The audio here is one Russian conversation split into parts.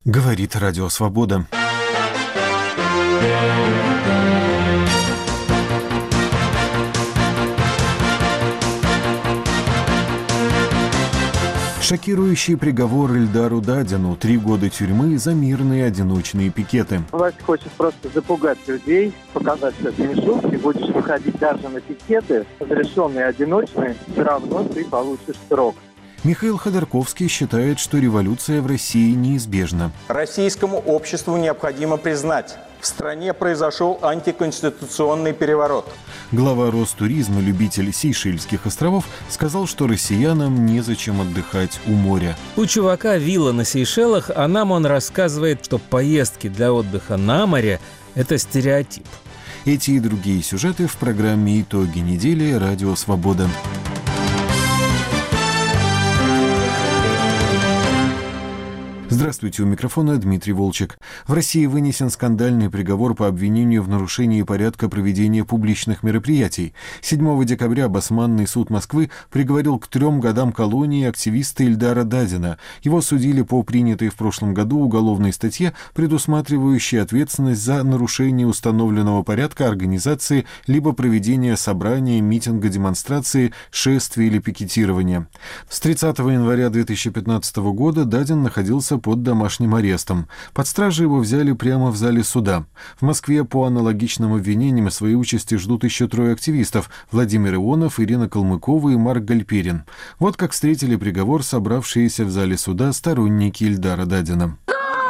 Говорит Радио Свобода. Шокирующий приговор Ильдару Дадину. 3 года тюрьмы за мирные одиночные пикеты. Власть хочет просто запугать людей, показать, что это не шутки. Будешь выходить даже на пикеты, разрешенные одиночные, все равно ты получишь срок. Михаил Ходорковский считает, что революция в России неизбежна. Российскому обществу необходимо признать, в стране произошел антиконституционный переворот. Глава Ростуризма, любитель Сейшельских островов, сказал, что россиянам незачем отдыхать у моря. У чувака вилла на Сейшелах, а нам он рассказывает, что поездки для отдыха на море – это стереотип. Эти и другие сюжеты в программе «Итоги недели» Радио Свобода. Здравствуйте, у микрофона Дмитрий Волчек. В России вынесен скандальный приговор по обвинению в нарушении порядка проведения публичных мероприятий. 7 декабря Басманный суд Москвы приговорил к 3 годам колонии активиста Ильдара Дадина. Его судили по принятой в прошлом году уголовной статье, предусматривающей ответственность за нарушение установленного порядка организации либо проведения собрания, митинга, демонстрации, шествия или пикетирования. С 30 января 2015 года Дадин находился под домашним арестом. Под стражей его взяли прямо в зале суда. В Москве по аналогичным обвинениям своей участи ждут еще 3 активистов – Владимир Ионов, Ирина Калмыкова и Марк Гальперин. Вот как встретили приговор собравшиеся в зале суда сторонники Ильдара Дадина.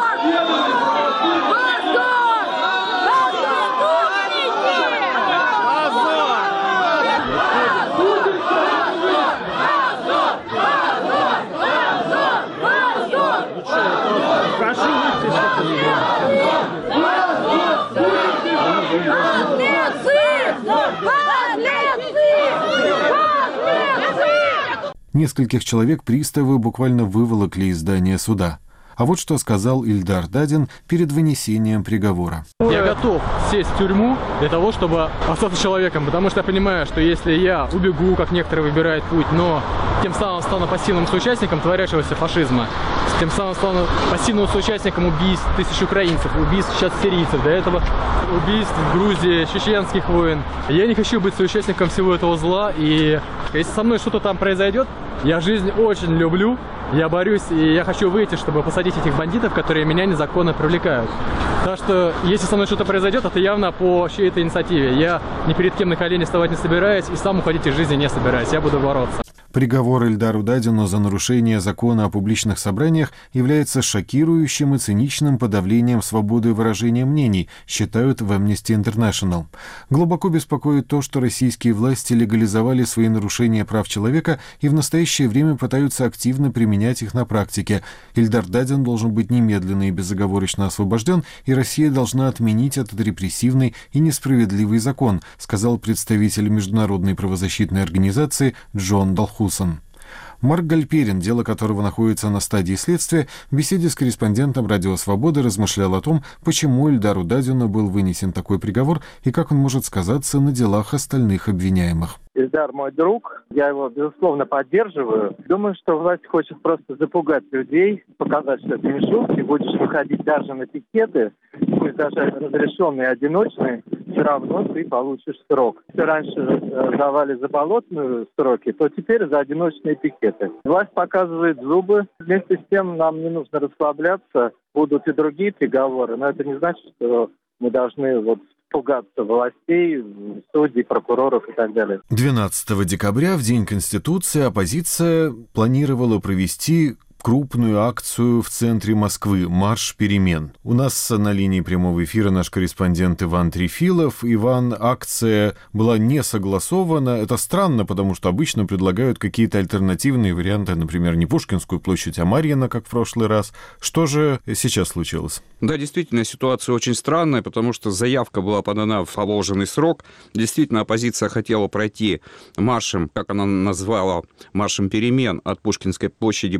Нескольких человек приставы буквально выволокли из здания суда. А вот что сказал Ильдар Дадин перед вынесением приговора. Я готов сесть в тюрьму для того, чтобы остаться человеком, потому что я понимаю, что если я убегу, как некоторые выбирают путь, но тем самым стану пассивным соучастником творящегося фашизма, тем самым стану пассивным соучастником убийств тысяч украинцев, убийств сейчас сирийцев, до этого убийств в Грузии, чеченских войн. Я не хочу быть соучастником всего этого зла, и если со мной что-то там произойдет, я жизнь очень люблю, я борюсь, и я хочу выйти, чтобы посадить этих бандитов, которые меня незаконно привлекают. Так что, если со мной что-то произойдет, это явно по чьей-то инициативе. Я ни перед кем на колени вставать не собираюсь, и сам уходить из жизни не собираюсь. Я буду бороться. Приговор Ильдару Дадину за нарушение закона о публичных собраниях является шокирующим и циничным подавлением свободы выражения мнений, считают в Amnesty International. Глубоко беспокоит то, что российские власти легализовали свои нарушения прав человека и в настоящее время пытаются активно применять их на практике. Ильдар Дадин должен быть немедленно и безоговорочно освобожден, и Россия должна отменить этот репрессивный и несправедливый закон, сказал представитель международной правозащитной организации Джон Далхусон. Марк Гальперин, дело которого находится на стадии следствия, в беседе с корреспондентом Радио Свободы размышлял о том, почему Ильдару Дадину был вынесен такой приговор и как он может сказаться на делах остальных обвиняемых. Ильдар мой друг, я его, безусловно, поддерживаю. Думаю, что власть хочет просто запугать людей, показать, что это не шутки. Будешь выходить даже на пикеты, пусть даже разрешенные одиночные, все равно ты получишь срок. Если раньше давали за болотную сроки, то теперь за одиночные пикеты. Власть показывает зубы. Вместе с тем нам не нужно расслабляться. Будут и другие приговоры, но это не значит, что мы должны пугаться властей, судей, прокуроров и так далее. 12 декабря, в День Конституции, оппозиция планировала провести крупную акцию в центре Москвы «Марш перемен». У нас на линии прямого эфира наш корреспондент Иван Трефилов. Иван, акция была не согласована. Это странно, потому что обычно предлагают какие-то альтернативные варианты, например, не Пушкинскую площадь, а Марьино, как в прошлый раз. Что же сейчас случилось? Да, действительно, ситуация очень странная, потому что заявка была подана в положенный срок. Действительно, оппозиция хотела пройти маршем, как она назвала, маршем перемен от Пушкинской площади по бульвару.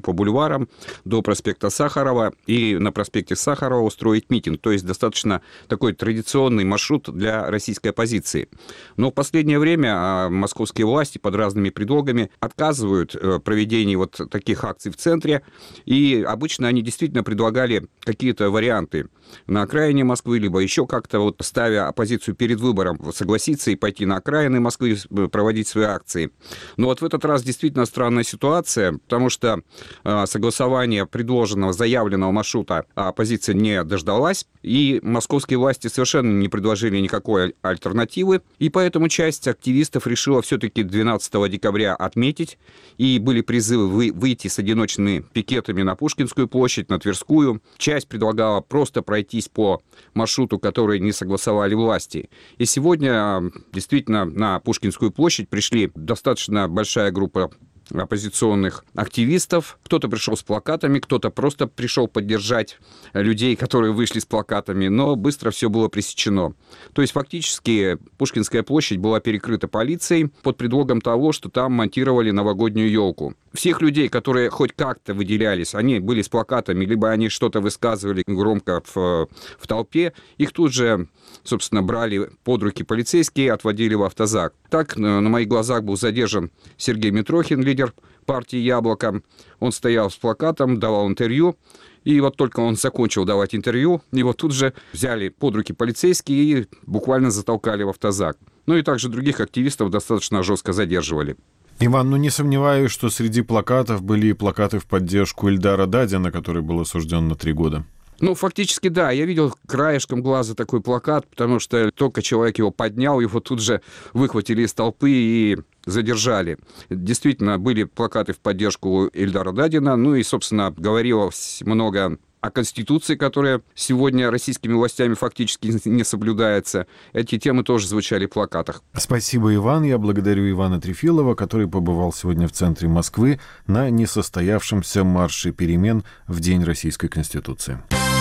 бульварам до проспекта Сахарова и на проспекте Сахарова устроить митинг. То есть достаточно такой традиционный маршрут для российской оппозиции. Но в последнее время московские власти под разными предлогами отказывают в проведении вот таких акций в центре. И обычно они действительно предлагали какие-то варианты на окраине Москвы, либо еще как-то вот ставя оппозицию перед выбором, согласиться и пойти на окраины Москвы, проводить свои акции. Но вот в этот раз действительно странная ситуация, потому что согласование предложенного, заявленного маршрута оппозиция не дождалась, и московские власти совершенно не предложили никакой альтернативы, и поэтому часть активистов решила все-таки 12 декабря отметить, и были призывы выйти с одиночными пикетами на Пушкинскую площадь, на Тверскую. Часть предлагала просто пройтись по маршруту, который не согласовали власти. И сегодня действительно на Пушкинскую площадь пришли достаточно большая группа оппозиционных активистов. Кто-то пришел с плакатами, кто-то просто пришел поддержать людей, которые вышли с плакатами, но быстро все было пресечено. То есть фактически Пушкинская площадь была перекрыта полицией под предлогом того, что там монтировали новогоднюю елку. Всех людей, которые хоть как-то выделялись, они были с плакатами, либо они что-то высказывали громко в толпе, их тут же, собственно, брали под руки полицейские, отводили в автозак. Так на моих глазах был задержан Сергей Митрохин, лидер партии «Яблоко». Он стоял с плакатом, давал интервью, и вот только он закончил давать интервью, его тут же взяли под руки полицейские и буквально затолкали в автозак. Ну и также других активистов достаточно жестко задерживали. Иван, не сомневаюсь, что среди плакатов были и плакаты в поддержку Ильдара Дадина, который был осужден на 3 года. Фактически, да. Я видел краешком глаза такой плакат, потому что только человек его поднял, его тут же выхватили из толпы и задержали. Действительно, были плакаты в поддержку Ильдара Дадина, и, собственно, говорилось много о Конституции, которая сегодня российскими властями фактически не соблюдается. Эти темы тоже звучали в плакатах. Спасибо, Иван. Я благодарю Ивана Трефилова, который побывал сегодня в центре Москвы на несостоявшемся марше перемен в День Российской Конституции.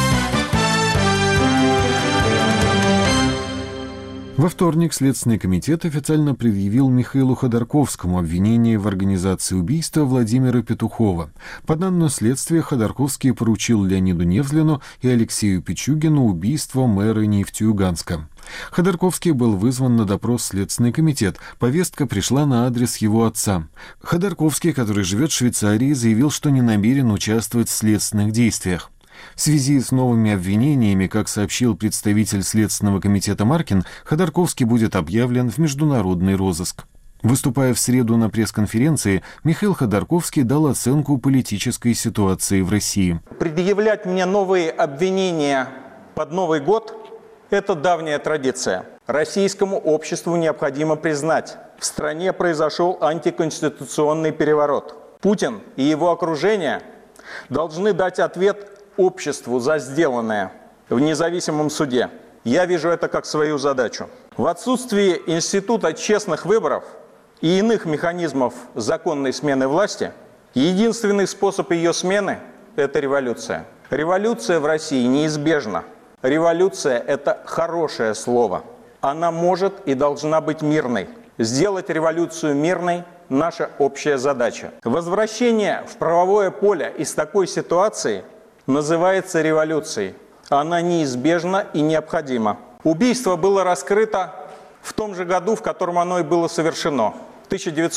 Во вторник Следственный комитет официально предъявил Михаилу Ходорковскому обвинение в организации убийства Владимира Петухова. По данным следствия, Ходорковский поручил Леониду Невзлину и Алексею Пичугину убийство мэра Нефтеюганска. Ходорковский был вызван на допрос в Следственный комитет. Повестка пришла на адрес его отца. Ходорковский, который живет в Швейцарии, заявил, что не намерен участвовать в следственных действиях. В связи с новыми обвинениями, как сообщил представитель Следственного комитета Маркин, Ходорковский будет объявлен в международный розыск. Выступая в среду на пресс-конференции, Михаил Ходорковский дал оценку политической ситуации в России. Предъявлять мне новые обвинения под Новый год – это давняя традиция. Российскому обществу необходимо признать, в стране произошел антиконституционный переворот. Путин и его окружение должны дать ответ обществу за сделанное в независимом суде. Я вижу это как свою задачу. В отсутствии института честных выборов и иных механизмов законной смены власти, единственный способ ее смены – это революция. Революция в России неизбежна. Революция – это хорошее слово. Она может и должна быть мирной. Сделать революцию мирной – наша общая задача. Возвращение в правовое поле из такой ситуации называется революцией. Она неизбежна и необходима. Убийство было раскрыто в том же году, в котором оно и было совершено, в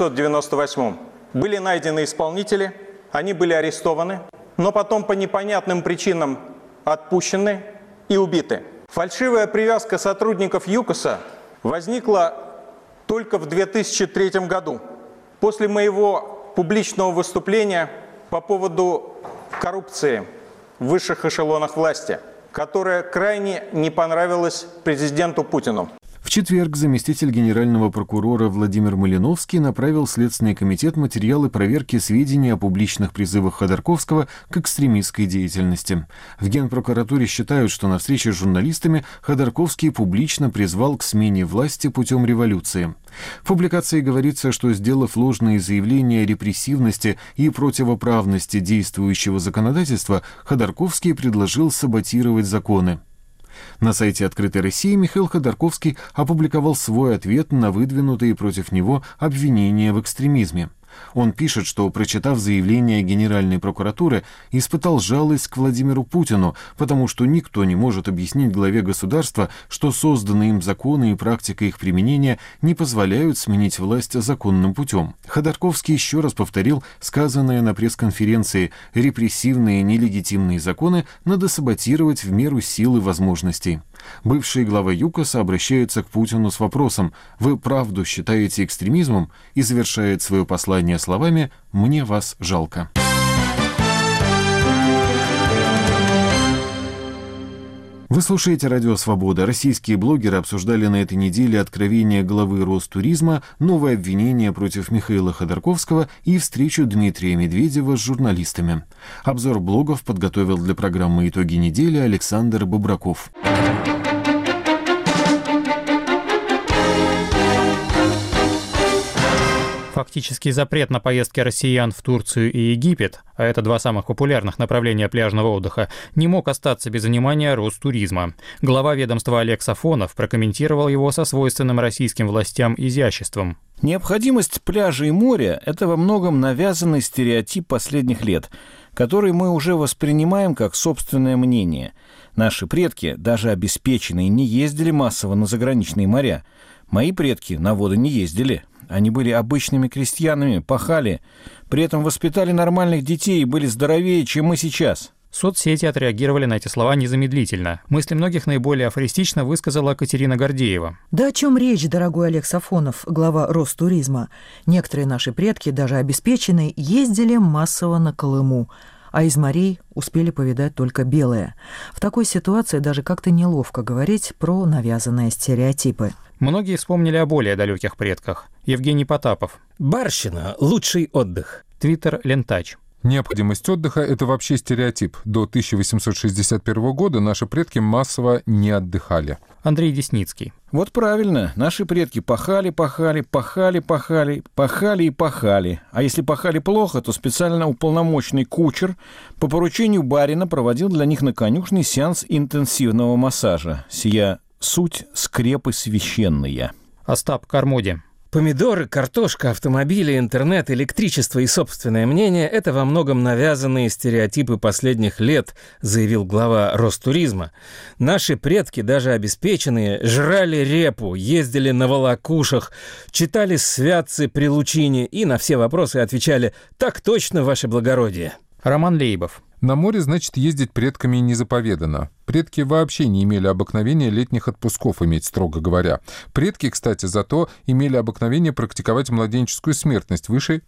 1998. Были найдены исполнители, они были арестованы, но потом по непонятным причинам отпущены и убиты. Фальшивая привязка сотрудников ЮКОСа возникла только в 2003 году, после моего публичного выступления по поводу коррупции в высших эшелонах власти, которая крайне не понравилась президенту Путину. В четверг заместитель генерального прокурора Владимир Малиновский направил в Следственный комитет материалы проверки сведений о публичных призывах Ходорковского к экстремистской деятельности. В Генпрокуратуре считают, что на встрече с журналистами Ходорковский публично призвал к смене власти путем революции. В публикации говорится, что, сделав ложные заявления о репрессивности и противоправности действующего законодательства, Ходорковский предложил саботировать законы. На сайте «Открытой России» Михаил Ходорковский опубликовал свой ответ на выдвинутые против него обвинения в экстремизме. Он пишет, что, прочитав заявление Генеральной прокуратуры, испытал жалость к Владимиру Путину, потому что никто не может объяснить главе государства, что созданные им законы и практика их применения не позволяют сменить власть законным путем. Ходорковский еще раз повторил сказанное на пресс-конференции: репрессивные нелегитимные законы надо саботировать в меру сил и возможностей. Бывший глава ЮКОСа обращается к Путину с вопросом: «Вы правду считаете экстремизмом?» и завершает свое послание словами: «Мне вас жалко». Вы слушаете «Радио Свобода». Российские блогеры обсуждали на этой неделе откровение главы Ростуризма, новые обвинения против Михаила Ходорковского и встречу Дмитрия Медведева с журналистами. Обзор блогов подготовил для программы «Итоги недели» Александр Бобраков. Фактический запрет на поездки россиян в Турцию и Египет, а это два самых популярных направления пляжного отдыха, не мог остаться без внимания Ростуризма. Глава ведомства Олег Сафонов прокомментировал его со свойственным российским властям изяществом. Необходимость пляжа и моря – это во многом навязанный стереотип последних лет, который мы уже воспринимаем как собственное мнение. Наши предки, даже обеспеченные, не ездили массово на заграничные моря. Мои предки на воды не ездили. Они были обычными крестьянами, пахали, при этом воспитали нормальных детей и были здоровее, чем мы сейчас. Соцсети отреагировали на эти слова незамедлительно. Мысли многих наиболее афористично высказала Катерина Гордеева. Да о чем речь, дорогой Олег Сафонов, глава Ростуризма? Некоторые наши предки, даже обеспеченные, ездили массово на Колыму, а из морей успели повидать только белое. В такой ситуации даже как-то неловко говорить про навязанные стереотипы. Многие вспомнили о более далеких предках. Евгений Потапов. Барщина – лучший отдых. Твиттер Лентач. Необходимость отдыха – это вообще стереотип. До 1861 года наши предки массово не отдыхали. Андрей Десницкий. Вот правильно, наши предки пахали. А если пахали плохо, то специально уполномоченный кучер по поручению барина проводил для них на конюшне сеанс интенсивного массажа. Сия суть скрепы священная. Остап Кармоди. Помидоры, картошка, автомобили, интернет, электричество и собственное мнение – это во многом навязанные стереотипы последних лет, заявил глава Ростуризма. Наши предки, даже обеспеченные, жрали репу, ездили на волокушах, читали святцы при лучине и на все вопросы отвечали: «Так точно, ваше благородие». Роман Лейбов. На море, значит, ездить предками не заповедано. Предки вообще не имели обыкновения летних отпусков иметь, строго говоря. Предки, кстати, зато имели обыкновение практиковать младенческую смертность выше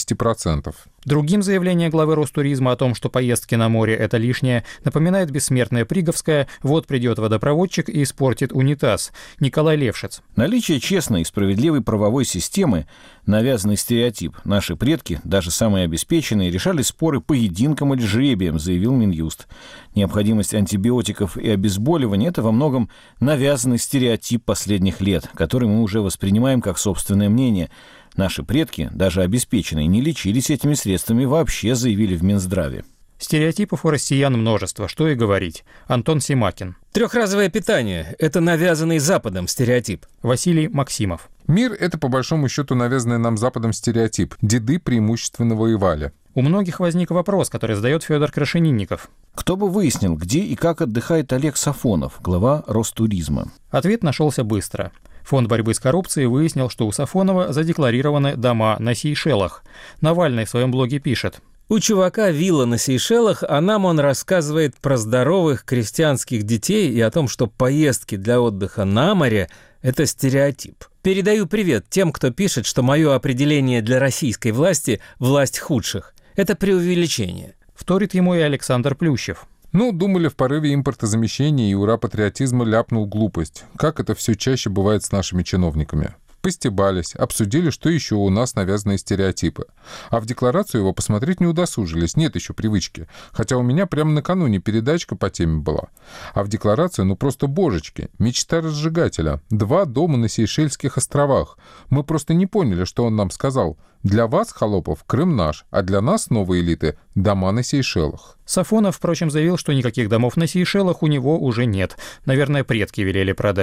50%. Другим заявление главы Ростуризма о том, что поездки на море – это лишнее, напоминает бессмертная Приговская: «Вот придет водопроводчик и испортит унитаз». Николай Левшиц. Наличие честной и справедливой правовой системы – навязанный стереотип. Наши предки, даже самые обеспеченные, решали споры поединком или жребием, заявил Минюст. Необходимость антибиотиков и обезболивания – это во многом навязанный стереотип последних лет, который мы уже воспринимаем как собственное мнение. Наши предки, даже обеспеченные, не лечились этими средствами вообще, заявили в Минздраве. Стереотипов у россиян множество, что и говорить. Антон Семакин. Трехразовое питание – это навязанный Западом стереотип. Василий Максимов. Мир – это, по большому счету, навязанный нам Западом стереотип. Деды преимущественно воевали. У многих возник вопрос, который задает Федор Крашенинников. Кто бы выяснил, где и как отдыхает Олег Сафонов, глава Ростуризма? Ответ нашелся быстро. Фонд борьбы с коррупцией выяснил, что у Сафонова задекларированы дома на Сейшелах. Навальный в своем блоге пишет: у чувака вилла на Сейшелах, а нам он рассказывает про здоровых крестьянских детей и о том, что поездки для отдыха на море – это стереотип. Передаю привет тем, кто пишет, что мое определение для российской власти – власть худших. Это преувеличение. Вторит ему и Александр Плющев. Думали, в порыве импортозамещения и ура-патриотизма ляпнул глупость. Как это все чаще бывает с нашими чиновниками. Постебались, обсудили, что еще у нас навязанные стереотипы. А в декларацию его посмотреть не удосужились, нет еще привычки. Хотя у меня прямо накануне передачка по теме была. А в декларацию, просто божечки, мечта разжигателя. 2 дома на Сейшельских островах. Мы просто не поняли, что он нам сказал. Для вас, холопов, Крым наш, а для нас, новой элиты, дома на Сейшелах. Сафонов, впрочем, заявил, что никаких домов на Сейшелах у него уже нет. Наверное, предки велели продать.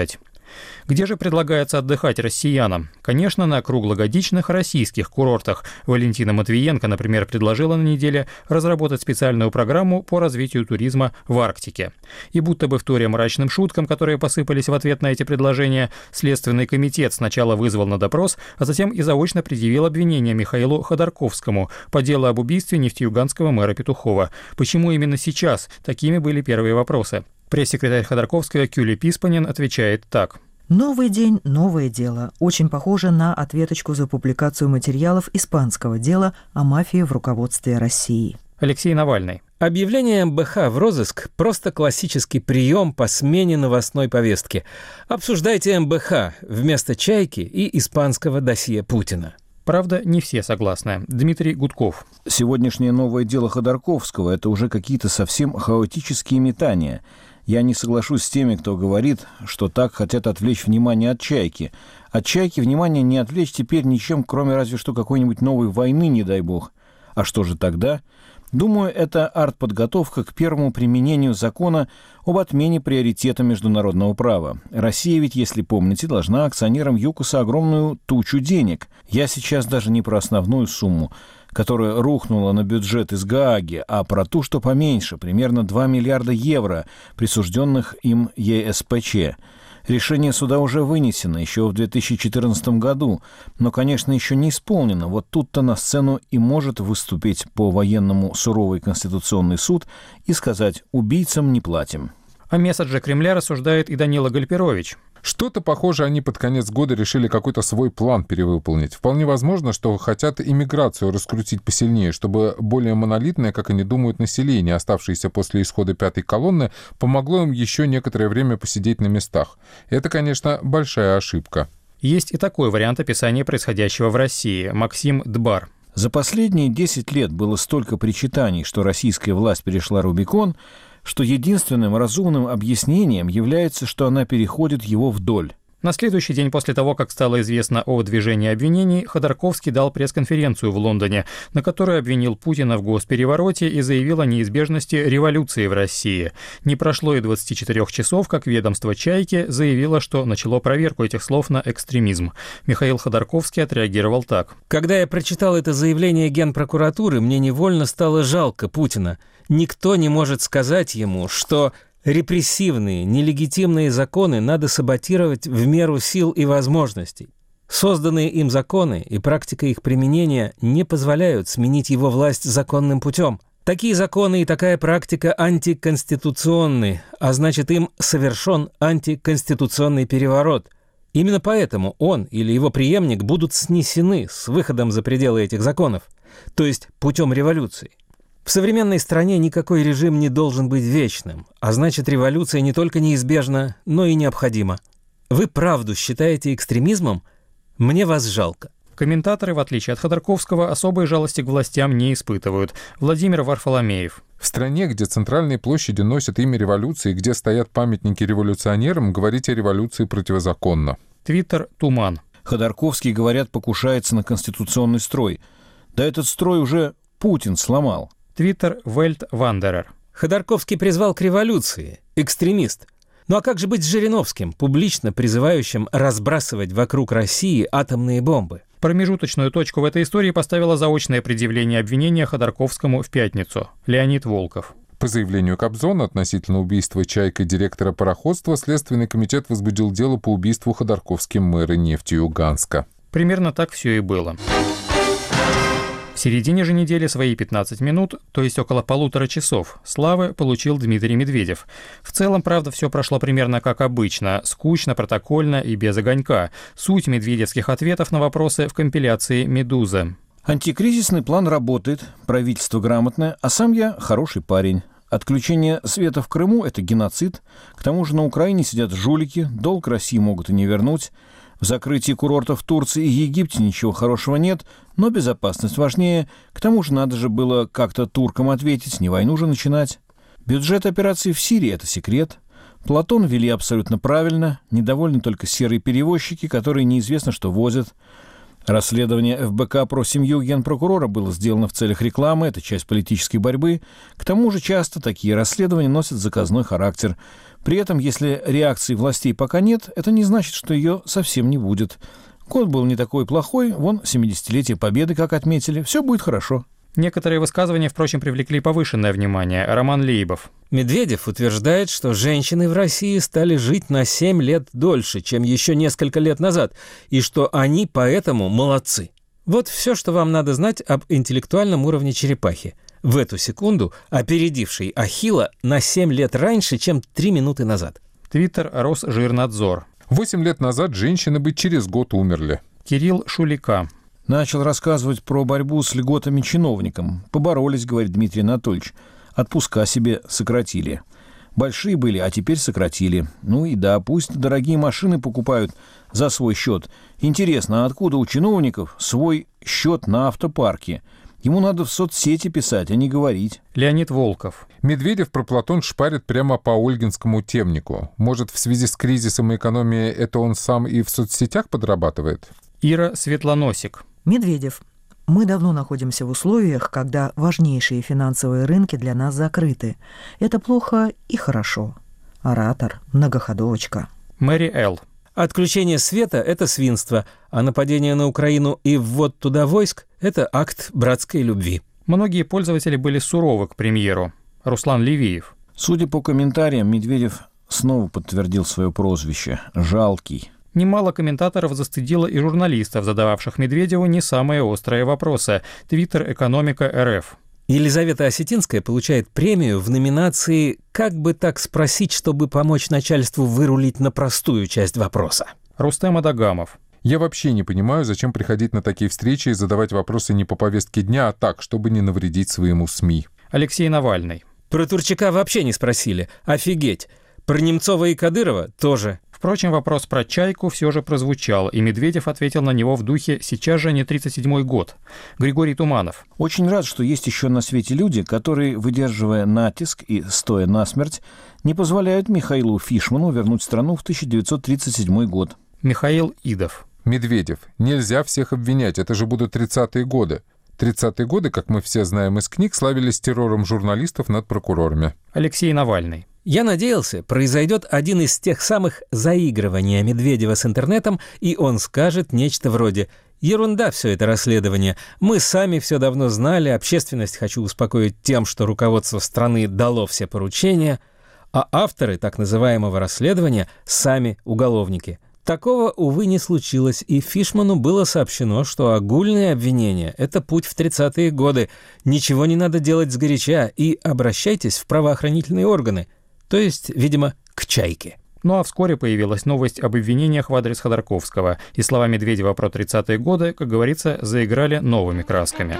Где же предлагается отдыхать россиянам? Конечно, на круглогодичных российских курортах. Валентина Матвиенко, например, предложила на неделе разработать специальную программу по развитию туризма в Арктике. И будто бы вторя мрачным шуткам, которые посыпались в ответ на эти предложения, Следственный комитет сначала вызвал на допрос, а затем и заочно предъявил обвинение Михаилу Ходорковскому по делу об убийстве нефтеюганского мэра Петухова. Почему именно сейчас? Такими были первые вопросы. Пресс-секретарь Ходорковского Кюли Писпанин отвечает так. Новый день, новое дело. Очень похоже на ответочку за публикацию материалов испанского дела о мафии в руководстве России. Алексей Навальный. Объявление МБХ в розыск – просто классический прием по смене новостной повестки. Обсуждайте МБХ вместо «Чайки» и испанского досье Путина. Правда, не все согласны. Дмитрий Гудков. Сегодняшнее новое дело Ходорковского – это уже какие-то совсем хаотические метания. Я не соглашусь с теми, кто говорит, что так хотят отвлечь внимание от «Чайки». От «Чайки» внимание не отвлечь теперь ничем, кроме разве что какой-нибудь новой войны, не дай бог. А что же тогда? Думаю, это артподготовка к первому применению закона об отмене приоритета международного права. Россия ведь, если помните, должна акционерам ЮКОСа огромную тучу денег. Я сейчас даже не про основную сумму, которая рухнула на бюджет из Гааги, а про ту, что поменьше, примерно 2 миллиарда евро, присужденных им ЕСПЧ. Решение суда уже вынесено еще в 2014 году, но, конечно, еще не исполнено. Вот тут-то на сцену и может выступить по-военному суровый Конституционный суд и сказать «убийцам не платим». О месседже Кремля рассуждает и Данила Гальперович. Что-то, похоже, они под конец года решили какой-то свой план перевыполнить. Вполне возможно, что хотят иммиграцию раскрутить посильнее, чтобы более монолитное, как они думают, население, оставшееся после исхода пятой колонны, помогло им еще некоторое время посидеть на местах. Это, конечно, большая ошибка. Есть и такой вариант описания происходящего в России. Максим Дбар. За последние 10 лет было столько причитаний, что российская власть перешла Рубикон, что единственным разумным объяснением является, что она переходит его вдоль. На следующий день после того, как стало известно о выдвижении обвинений, Ходорковский дал пресс-конференцию в Лондоне, на которой обвинил Путина в госперевороте и заявил о неизбежности революции в России. Не прошло и 24 часов, как ведомство «Чайки» заявило, что начало проверку этих слов на экстремизм. Михаил Ходорковский отреагировал так. Когда я прочитал это заявление Генпрокуратуры, мне невольно стало жалко Путина. Никто не может сказать ему, что репрессивные, нелегитимные законы надо саботировать в меру сил и возможностей. Созданные им законы и практика их применения не позволяют сменить его власть законным путем. Такие законы и такая практика антиконституционны, а значит, им совершен антиконституционный переворот. Именно поэтому он или его преемник будут снесены с выходом за пределы этих законов, то есть путем революции. В современной стране никакой режим не должен быть вечным, а значит, революция не только неизбежна, но и необходима. Вы правду считаете экстремизмом? Мне вас жалко. Комментаторы, в отличие от Ходорковского, особой жалости к властям не испытывают. Владимир Варфоломеев. В стране, где центральные площади носят имя революции, где стоят памятники революционерам, говорить о революции противозаконно. Твиттер Туман. Ходорковский, говорят, покушается на конституционный строй. Да этот строй уже Путин сломал. Твиттер Вельт Вандерер. Ходорковский призвал к революции. Экстремист. Ну а как же быть с Жириновским, публично призывающим разбрасывать вокруг России атомные бомбы? Промежуточную точку в этой истории поставило заочное предъявление обвинения Ходорковскому в пятницу. Леонид Волков. По заявлению Кобзона относительно убийства «Чайкой» директора пароходства, Следственный комитет возбудил дело по убийству Ходорковским мэра Нефтеюганска. Примерно так все и было. В середине же недели свои 15 минут, то есть около 1,5 часов, славы получил Дмитрий Медведев. В целом, правда, все прошло примерно как обычно, скучно, протокольно и без огонька. Суть медведевских ответов на вопросы в компиляции «Медуза». Антикризисный план работает, правительство грамотное, а сам я хороший парень. Отключение света в Крыму – это геноцид. К тому же на Украине сидят жулики, долг России могут и не вернуть. В закрытии курортов в Турции и Египте ничего хорошего нет, но безопасность важнее. К тому же надо же было как-то туркам ответить, не войну же начинать. Бюджет операции в Сирии – это секрет. Платон вели абсолютно правильно, недовольны только серые перевозчики, которые неизвестно что возят. Расследование ФБК про семью генпрокурора было сделано в целях рекламы, это часть политической борьбы. К тому же часто такие расследования носят заказной характер. При этом, если реакции властей пока нет, это не значит, что ее совсем не будет. Год был не такой плохой, вон 70-летие Победы, как отметили, все будет хорошо. Некоторые высказывания, впрочем, привлекли повышенное внимание. Роман Лейбов. Медведев утверждает, что женщины в России стали жить на 7 лет дольше, чем еще несколько лет назад, и что они поэтому молодцы. Вот все, что вам надо знать об интеллектуальном уровне черепахи, в эту секунду опередившей Ахилла на 7 лет раньше, чем 3 минуты назад. Твиттер Росжирнадзор. 8 лет назад женщины бы через год умерли. Кирилл Шулика. Начал рассказывать про борьбу с льготами чиновникам. Поборолись, говорит Дмитрий Анатольевич. Отпуска себе сократили. Большие были, а теперь сократили. Ну и да, пусть дорогие машины покупают за свой счет. Интересно, а откуда у чиновников свой счет на автопарке? Ему надо в соцсети писать, а не говорить. Леонид Волков. Медведев про Платон шпарит прямо по Ольгинскому темнику. Может, в связи с кризисом и экономией это он сам и в соцсетях подрабатывает? Ира Светлоносик. Медведев. Мы давно находимся в условиях, когда важнейшие финансовые рынки для нас закрыты. Это плохо и хорошо. Оратор, многоходовочка. Мэри Эл. Отключение света – это свинство, а нападение на Украину и ввод туда войск – это акт братской любви. Многие пользователи были суровы к премьеру. Руслан Левиев. Судя по комментариям, Медведев снова подтвердил свое прозвище – «жалкий». Немало комментаторов застыдило и журналистов, задававших Медведеву не самые острые вопросы. Твиттер «Экономика РФ». Елизавета Осетинская получает премию в номинации «Как бы так спросить, чтобы помочь начальству вырулить на простую часть вопроса». Рустем Адагамов. Я вообще не понимаю, зачем приходить на такие встречи и задавать вопросы не по повестке дня, а так, чтобы не навредить своему СМИ. Алексей Навальный. Про Турчака вообще не спросили. Офигеть. Про Немцова и Кадырова тоже. Впрочем, вопрос про «Чайку» все же прозвучал, и Медведев ответил на него в духе «сейчас же не 37-й год». Григорий Туманов. Очень рад, что есть еще на свете люди, которые, выдерживая натиск и стоя насмерть, не позволяют Михаилу Фишману вернуть страну в 1937 год. Михаил Идов. Медведев. Нельзя всех обвинять, это же будут 30-е годы. 30-е годы, как мы все знаем из книг, славились террором журналистов над прокурорами. Алексей Навальный. Я надеялся, произойдет один из тех самых заигрываний Медведева с интернетом, и он скажет нечто вроде «Ерунда все это расследование. Мы сами все давно знали, общественность хочу успокоить тем, что руководство страны дало все поручения, а авторы так называемого расследования сами уголовники». Такого, увы, не случилось, и Фишману было сообщено, что огульные обвинения – это путь в 30-е годы. Ничего не надо делать сгоряча, и обращайтесь в правоохранительные органы. То есть, видимо, к «Чайке». Ну а вскоре появилась новость об обвинениях в адрес Ходорковского. И слова Медведева про 30-е годы, как говорится, заиграли новыми красками.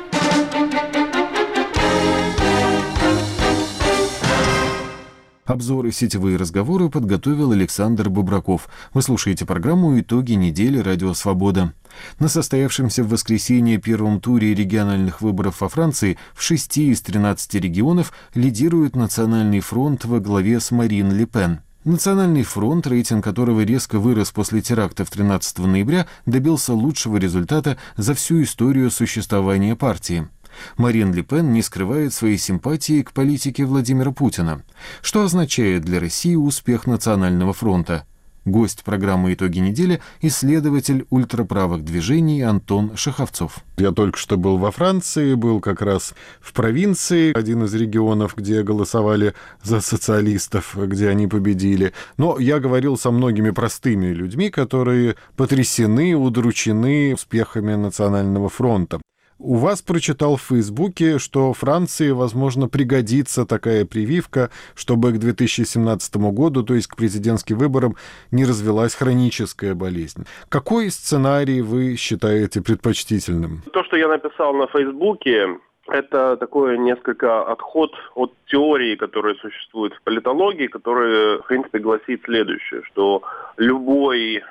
Обзоры и сетевые разговоры подготовил Александр Бубраков. Вы слушаете программу «Итоги недели. Радио Свобода». На состоявшемся в воскресенье первом туре региональных выборов во Франции в 6 из 13 регионов лидирует Национальный фронт во главе с Марин Ле Пен. Национальный фронт, рейтинг которого резко вырос после терактов 13 ноября, добился лучшего результата за всю историю существования партии. Марин Ле Пен не скрывает своей симпатии к политике Владимира Путина. Что означает для России успех Национального фронта? Гость программы «Итоги недели» – исследователь ультраправых движений Антон Шаховцов. Я только что был во Франции, был как раз в провинции, один из регионов, где голосовали за социалистов, где они победили. Но я говорил со многими простыми людьми, которые потрясены, удручены успехами Национального фронта. У вас прочитал в Фейсбуке, что Франции, возможно, пригодится такая прививка, чтобы к 2017 году, то есть к президентским выборам, не развилась хроническая болезнь. Какой сценарий вы считаете предпочтительным? То, что я написал на Фейсбуке, это такой несколько отход от теории, которая существует в политологии, которая, в принципе, гласит следующее, что любой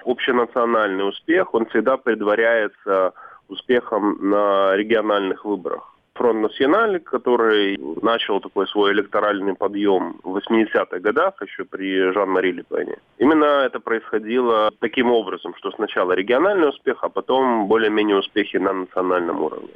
общенациональный успех, он всегда предваряется успехом на региональных выборах. Фронт Националь, который начал такой свой электоральный подъем в 80-х годах, еще при Жан-Мари Ле Пене. Именно это происходило таким образом, что сначала региональный успех, а потом более-менее успехи на национальном уровне.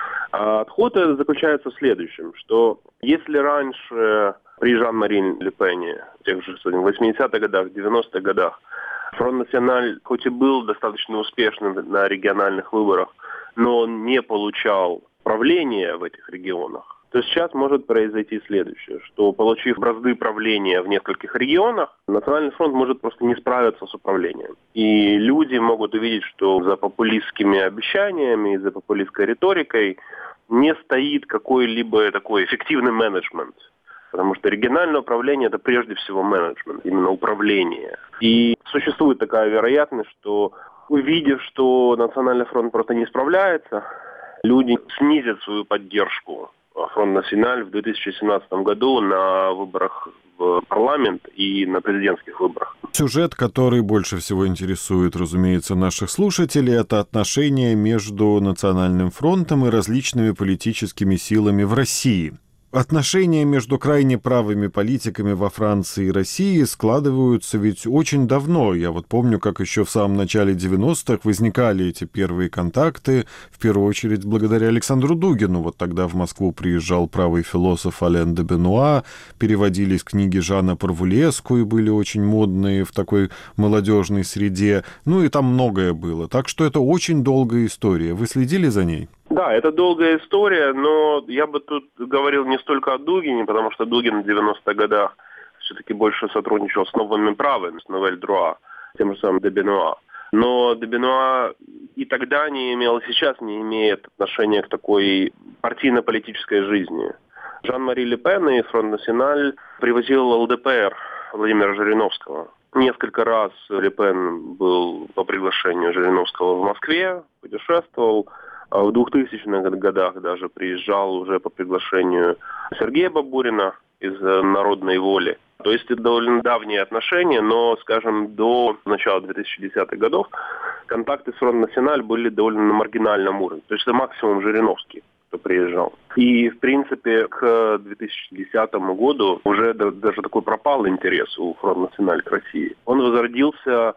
А отход заключается в следующем, что если раньше при Жан-Мари Ле Пене, в тех же 80-х годах, 90-х годах, Фронт Националь хоть и был достаточно успешным на региональных выборах, но он не получал правления в этих регионах, то сейчас может произойти следующее, что, получив бразды правления в нескольких регионах, Национальный фронт может просто не справиться с управлением. И люди могут увидеть, что за популистскими обещаниями и за популистской риторикой не стоит какой-либо такой эффективный менеджмент. Потому что региональное управление – это прежде всего менеджмент, именно управление. И существует такая вероятность, что, увидев, что Национальный фронт просто не справляется, люди снизят свою поддержку Фронт Националь в 2017 году на выборах в парламент и на президентских выборах. Сюжет, который больше всего интересует, разумеется, наших слушателей, это отношения между Национальным фронтом и различными политическими силами в России. Отношения между крайне правыми политиками во Франции и России складываются ведь очень давно. Я вот помню, как еще в самом начале 90-х возникали эти первые контакты, в первую очередь благодаря Александру Дугину. Вот тогда в Москву приезжал правый философ Ален де Бенуа, переводились книги Жана Парвулеску и были очень модные в такой молодежной среде. Ну и там многое было. Так что это очень долгая история. Вы следили за ней? Да, это долгая история, но я бы тут говорил не столько о Дугине, потому что Дугин в 90-х годах все-таки больше сотрудничал с новыми правыми, с Новель Друа, тем же самым де Бенуа. Но де Бенуа и тогда не имел, и сейчас не имеет отношения к такой партийно-политической жизни. Жан-Мари Ле Пен и Фронт Националь привозил ЛДПР Владимира Жириновского. Несколько раз Ле Пен был по приглашению Жириновского в Москве, путешествовал. В 2000-х годах даже приезжал уже по приглашению Сергея Бабурина из «Народной воли». То есть это довольно давние отношения, но, скажем, до начала 2010-х годов контакты с Фронт Националь были довольно на маргинальном уровне. То есть это максимум Жириновский, кто приезжал. И, в принципе, к 2010 году уже даже такой пропал интерес у Фронт Националь к России. Он возродился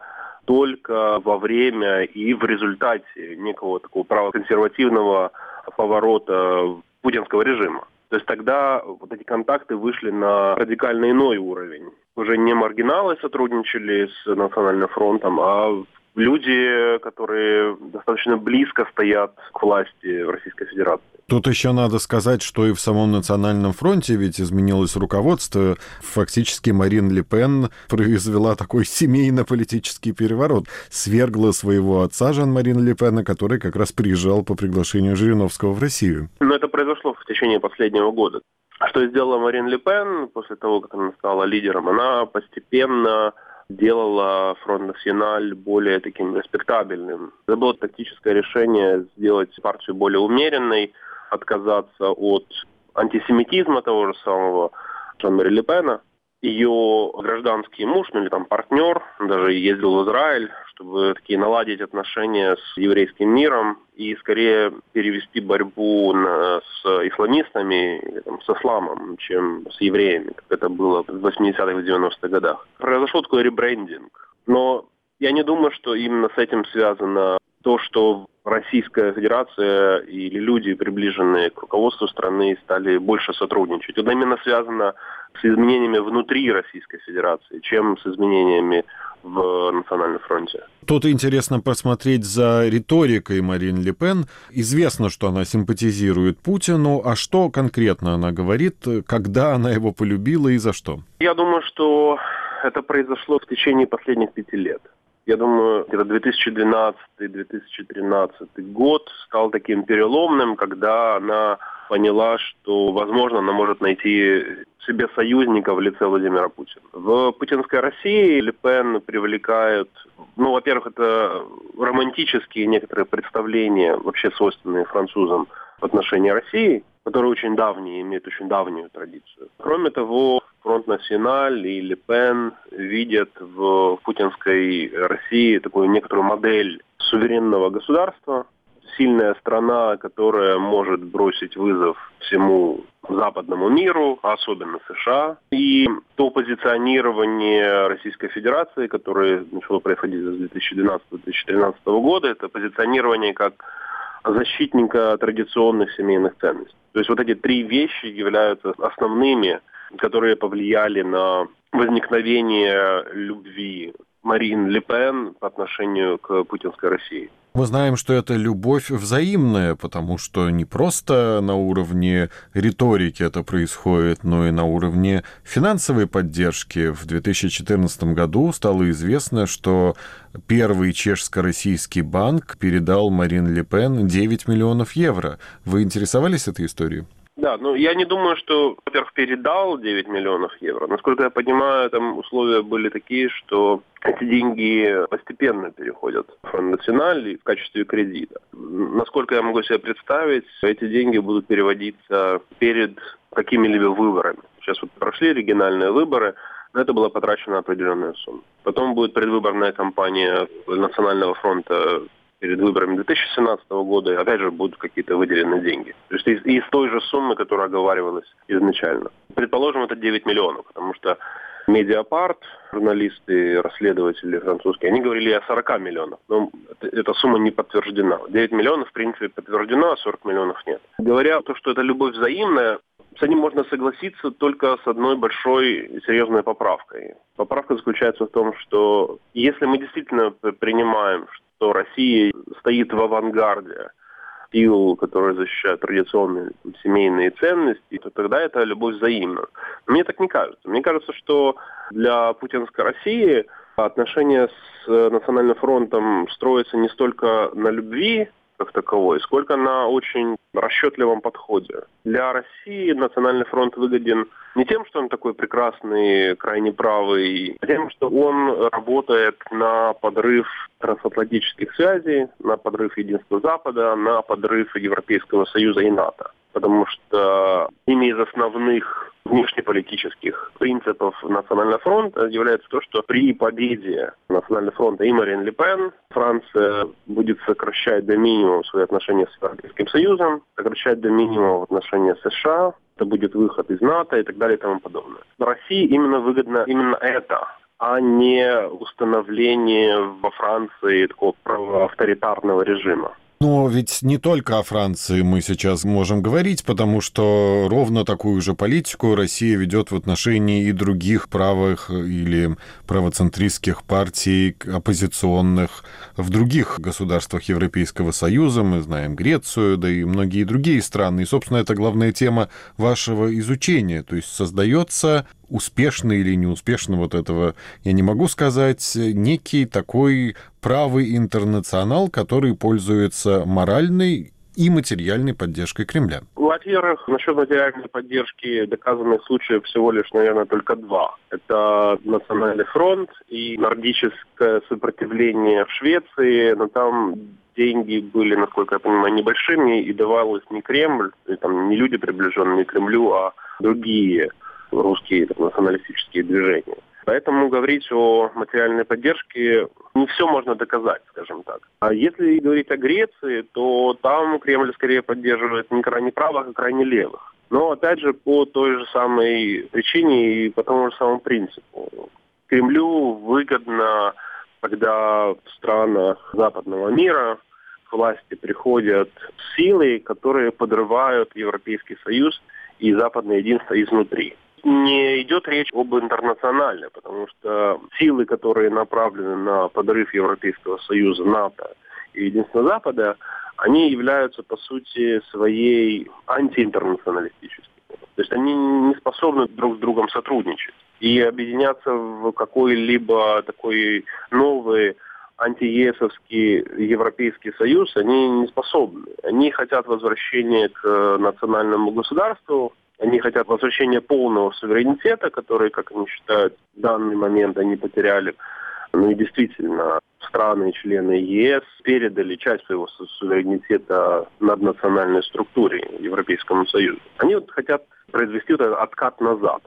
только во время и в результате некого такого правоконсервативного поворота путинского режима. То есть тогда вот эти контакты вышли на радикально иной уровень. Уже не маргиналы сотрудничали с Национальным фронтом, а люди, которые достаточно близко стоят к власти в Российской Федерации. Тут еще надо сказать, что и в самом Национальном фронте ведь изменилось руководство. Фактически Марин Ле Пен произвела такой семейно-политический переворот. Свергла своего отца Жан-Мари Ле Пена, который как раз приезжал по приглашению Жириновского в Россию. Но это произошло в течение последнего года. Что сделала Марин Ле Пен после того, как она стала лидером? Она постепенно делала Фронт Националь более таким респектабельным. Это было тактическое решение сделать партию более умеренной, отказаться от антисемитизма того же самого Жан-Мари Ле Пена. Ее гражданский муж, ну или там партнер, даже ездил в Израиль, чтобы такие наладить отношения с еврейским миром и скорее перевести борьбу с исламистами, или, там, с исламом, чем с евреями, как это было в 80-х и 90-х годах. Произошел такой ребрендинг. Но я не думаю, что именно с этим связано то, что Российская Федерация или люди, приближенные к руководству страны, стали больше сотрудничать. Это именно связано с изменениями внутри Российской Федерации, чем с изменениями в Национальном фронте. Тут интересно посмотреть за риторикой Марин Ле Пен. Известно, что она симпатизирует Путину. А что конкретно она говорит, когда она его полюбила и за что? Я думаю, что это произошло в течение последних 5 лет. Я думаю, где-то 2012-2013 год стал таким переломным, когда она поняла, что, возможно, она может найти себе союзника в лице Владимира Путина. В путинской России Ле Пен привлекает, ну, во-первых, это романтические некоторые представления, вообще свойственные французам в отношении России, которые очень давние, имеют очень давнюю традицию. Кроме того, Фронт Националь и Ле Пен видят в путинской России такую некоторую модель суверенного государства, сильная страна, которая может бросить вызов всему западному миру, особенно США. И то позиционирование Российской Федерации, которое начало происходить с 2012-2013 года, это позиционирование как защитника традиционных семейных ценностей. То есть вот эти три вещи являются основными, которые повлияли на возникновение любви Марин Ле Пен по отношению к путинской России. Мы знаем, что это любовь взаимная, потому что не просто на уровне риторики это происходит, но и на уровне финансовой поддержки. В 2014 году стало известно, что первый чешско-российский банк передал Марин Ле Пен 9 миллионов евро. Вы интересовались этой историей? Да, я не думаю, что, во-первых, передал 9 миллионов евро. Насколько я понимаю, там условия были такие, что эти деньги постепенно переходят в Фонд Националь в качестве кредита. Насколько я могу себе представить, эти деньги будут переводиться перед какими-либо выборами. Сейчас вот прошли региональные выборы, на это была потрачена определенная сумма. Потом будет предвыборная кампания Национального фронта перед выборами 2017 года, и опять же будут какие-то выделены деньги. То есть из той же суммы, которая оговаривалась изначально. Предположим, это 9 миллионов, потому что Mediapart, журналисты, расследователи французские, они говорили о 40 миллионах. Но эта сумма не подтверждена. 9 миллионов, в принципе, подтверждено, а 40 миллионов нет. Говоря то, что это любовь взаимная, с этим можно согласиться только с одной большой и серьезной поправкой. Поправка заключается в том, что если мы действительно принимаем, что Россия стоит в авангарде сил, которые защищают традиционные семейные ценности, то тогда это любовь взаимна. Мне так не кажется. Мне кажется, что для путинской России отношения с Национальным фронтом строятся не столько на любви как таковой, сколько на очень расчетливом подходе. Для России Национальный фронт выгоден не тем, что он такой прекрасный, крайне правый, а тем, что он работает на подрыв трансатлантических связей, на подрыв единства Запада, на подрыв Европейского Союза и НАТО. Потому что ими из основных внешнеполитических принципов Национального фронта является то, что при победе Национального фронта и Марин Ле Пен Франция будет сокращать до минимума свои отношения с Европейским Союзом, сокращать до минимума отношения с США, это будет выход из НАТО и так далее и тому подобное. России именно выгодно именно это, а не установление во Франции такого авторитарного режима. Но ведь не только о Франции мы сейчас можем говорить, потому что ровно такую же политику Россия ведет в отношении и других правых или правоцентристских партий, оппозиционных в других государствах Европейского Союза. Мы знаем Грецию, да и многие другие страны. И, собственно, это главная тема вашего изучения. То есть создается успешно или неуспешно, вот этого я не могу сказать, некий такой правый интернационал, который пользуется моральной и материальной поддержкой Кремля. Во-первых, насчет материальной поддержки доказанных случаев всего лишь, наверное, только два. Это Национальный фронт и нордическое сопротивление в Швеции, но там деньги были, насколько я понимаю, небольшими, и давалось не Кремль, и там не люди, приближенные к Кремлю, а другие русские националистические движения. Поэтому говорить о материальной поддержке не все можно доказать, скажем так. А если говорить о Греции, то там Кремль скорее поддерживает не крайне правых, а крайне левых. Но опять же по той же самой причине и по тому же самому принципу. Кремлю выгодно, когда в странах западного мира к власти приходят силы, которые подрывают Европейский Союз и западное единство изнутри. Не идет речь об интернационале, потому что силы, которые направлены на подрыв Европейского Союза, НАТО и единства Запада, они являются, по сути, своей антиинтернационалистическими. То есть они не способны друг с другом сотрудничать. И объединяться в какой-либо такой новый антиесовский Европейский Союз они не способны. Они хотят возвращения к национальному государству, они хотят возвращения полного суверенитета, который, как они считают, в данный момент они потеряли. Ну и действительно, страны, члены ЕС передали часть своего суверенитета наднациональной структуре Европейскому Союзу. Они вот хотят произвести вот этот откат назад.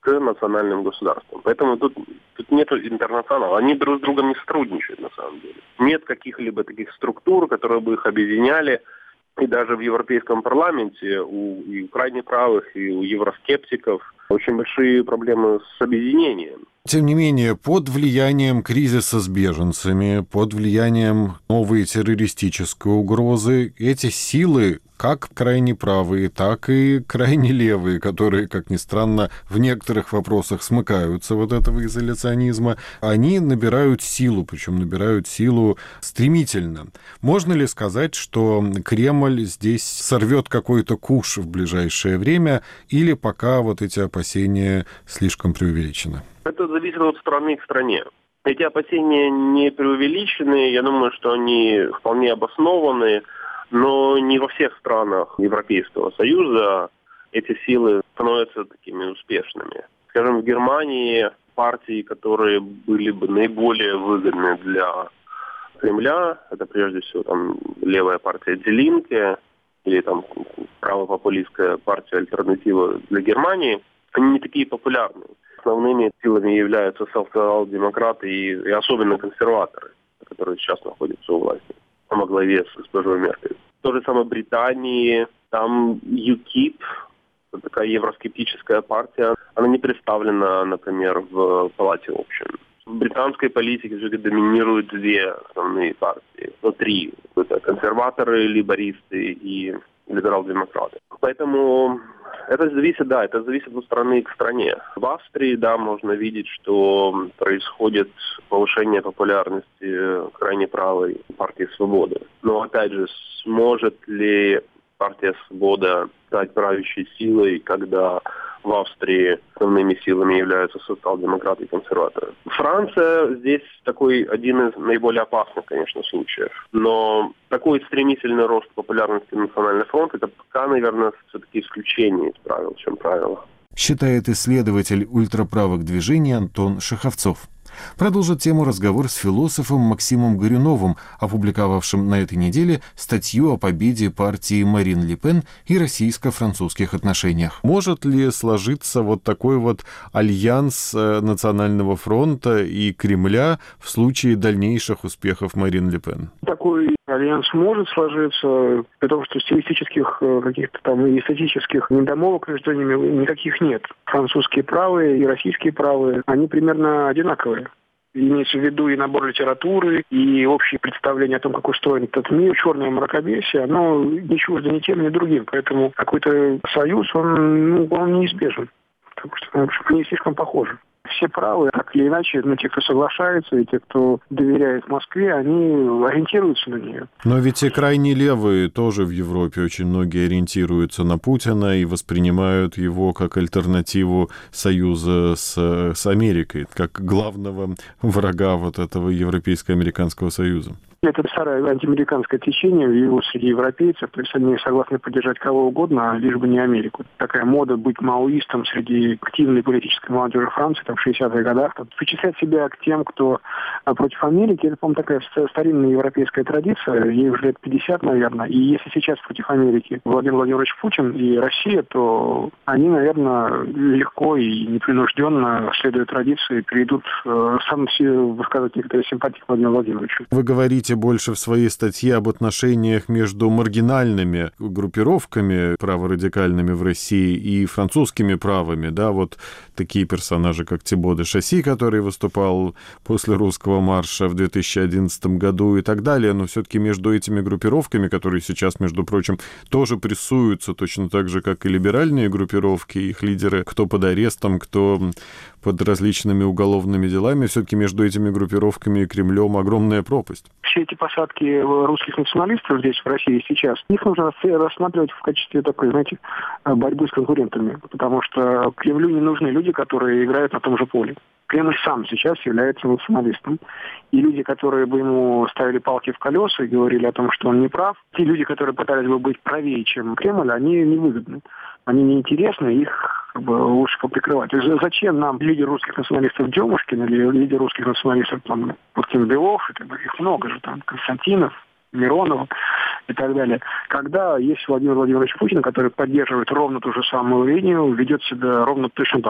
к национальным государствам. Поэтому тут нет интернационала. Они друг с другом не сотрудничают, на самом деле. Нет каких-либо таких структур, которые бы их объединяли. И даже в Европейском парламенте и у крайне правых, и у евроскептиков очень большие проблемы с объединением. Тем не менее, под влиянием кризиса с беженцами, под влиянием новой террористической угрозы, эти силы, как крайне правые, так и крайне левые, которые, как ни странно, в некоторых вопросах смыкаются вот этого изоляционизма, они набирают силу, причем набирают силу стремительно. Можно ли сказать, что Кремль здесь сорвет какой-то куш в ближайшее время, или пока вот эти опасения слишком преувеличены? Это зависит от страны к стране. Эти опасения не преувеличены, я думаю, что они вполне обоснованы, но не во всех странах Европейского Союза эти силы становятся такими успешными. Скажем, в Германии партии, которые были бы наиболее выгодны для Кремля, это прежде всего там левая партия Die Linke или там правопопулистская партия «Альтернатива для Германии», они не такие популярны. Основными силами являются социал-демократы и особенно консерваторы, которые сейчас находятся у власти, во главе с госпожой Меркель. То же самое в Британии, там UKIP, такая евроскептическая партия, она не представлена, например, в Палате общин. В британской политике все-таки доминируют две основные партии, три. Это консерваторы, лейбористы и либерал-демократы. Поэтому это зависит от страны к стране. В Австрии, можно видеть, что происходит повышение популярности крайне правой партии «Свободы». Но, опять же, сможет ли партия «Свобода» стать правящей силой, когда в Австрии основными силами являются социал-демократы и консерваторы? Франция здесь такой один из наиболее опасных, конечно, случаев. Но такой стремительный рост популярности Национальный фронт — это пока, наверное, все-таки исключение из правил, чем правило. Считает исследователь ультраправых движений Антон Шаховцов. Продолжит тему разговор с философом Максимом Горюновым, опубликовавшим на этой неделе статью о победе партии Марин Ле Пен и российско-французских отношениях. Может ли сложиться вот такой вот альянс Национального фронта и Кремля в случае дальнейших успехов Марин Ле Пен? Такой альянс может сложиться, при том, что стилистических каких-то там и эстетических недомолвок между ними никаких нет. Французские правые и российские правые, они примерно одинаковые. Имеется в виду и набор литературы, и общее представление о том, как устроен этот мир. Черное мракобесие, оно не чуждо ни тем, ни другим. Поэтому какой-то союз, он неизбежен. Потому что они слишком похожи. Все правы, так или иначе, те, кто соглашается, и те, кто доверяет Москве, они ориентируются на нее. Но ведь и крайне левые тоже в Европе очень многие ориентируются на Путина и воспринимают его как альтернативу союза с Америкой, как главного врага вот этого Европейско-американского союза. Это старое антиамериканское течение среди европейцев, то есть они согласны поддержать кого угодно, лишь бы не Америку. Такая мода быть маоистом среди активной политической молодежи Франции в 60-х годах. Причислять себя к тем, кто против Америки, это, по-моему, такая старинная европейская традиция, ей уже лет 50, наверное. И если сейчас против Америки Владимир Владимирович Путин и Россия, то они, наверное, легко и непринужденно, следуя традиции, перейдут сам высказывать некоторые симпатии к Владимиру Владимировичу. Вы говорите больше в своей статье об отношениях между маргинальными группировками праворадикальными в России и французскими правыми, вот такие персонажи, как Тибо де Шасси, который выступал после русского марша в 2011 году и так далее, но все-таки между этими группировками, которые сейчас, между прочим, тоже прессуются точно так же, как и либеральные группировки, их лидеры, кто под арестом, кто под различными уголовными делами, все-таки между этими группировками и Кремлем огромная пропасть. Все эти посадки русских националистов здесь, в России, сейчас, их нужно рассматривать в качестве такой, борьбы с конкурентами, потому что Кремлю не нужны люди, которые играют на том же поле. Кремль сам сейчас является националистом. И люди, которые бы ему ставили палки в колеса и говорили о том, что он не прав, те люди, которые пытались бы быть правее, чем Кремль, они невыгодны. Они неинтересны, их лучше поприкрывать. Зачем нам лидер русских националистов Демушкин или лидер русских националистов Путин Белов, их много же, Константинов, Миронов и так далее. Когда есть Владимир Владимирович Путин, который поддерживает ровно ту же самую линию, ведет себя ровно точно так же.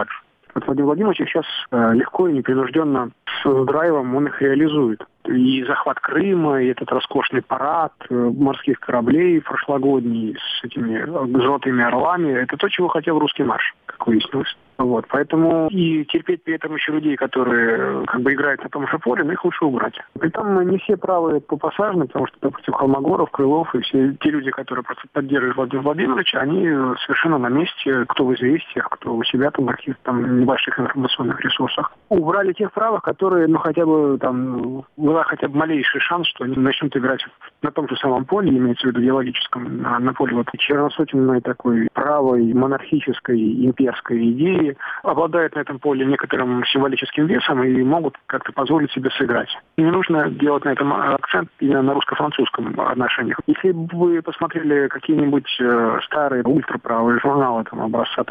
Вот Владимир Владимирович их сейчас легко и непринужденно с драйвом он их реализует. И захват Крыма, и этот роскошный парад морских кораблей прошлогодний с этими золотыми орлами, это то, чего хотел русский марш, как выяснилось. Вот, поэтому и терпеть при этом еще людей, которые как бы играют на том же поле, но их лучше убрать. Притом не все правы по пассажным, потому что, допустим, Холмогоров, Крылов и все те люди, которые просто поддерживают Владимира Владимировича, они совершенно на месте, кто в «Известиях», кто у себя там в каких-то там небольших информационных ресурсах. Убрали тех правых, которые, ну, хотя бы там, была хотя бы малейший шанс, что они начнут играть на том же самом поле, имеется в виду идеологическом, на поле вот черносотенной такой правой, монархической, имперской идеи, обладают на этом поле некоторым символическим весом и могут как-то позволить себе сыграть. И не нужно делать на этом акцент именно на русско-французском отношениях. Если бы вы посмотрели какие-нибудь старые ультраправые журналы там, образца